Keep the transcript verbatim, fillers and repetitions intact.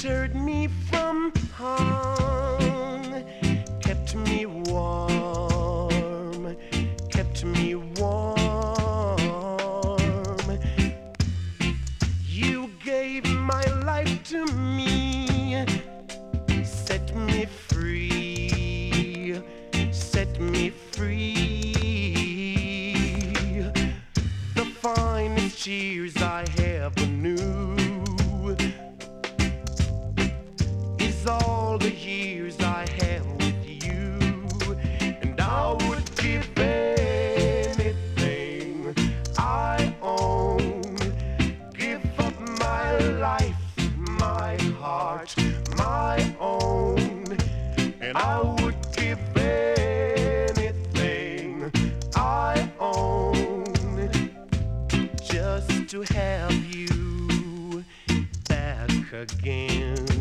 sheltered me from harm, kept me warm, kept me warm. You gave my life to me, set me free, set me free. The finest years I ever knew is all the years I had with you, and I would give anything I own, give up my life, my heart, my own, and I would give anything I own just to have you back again.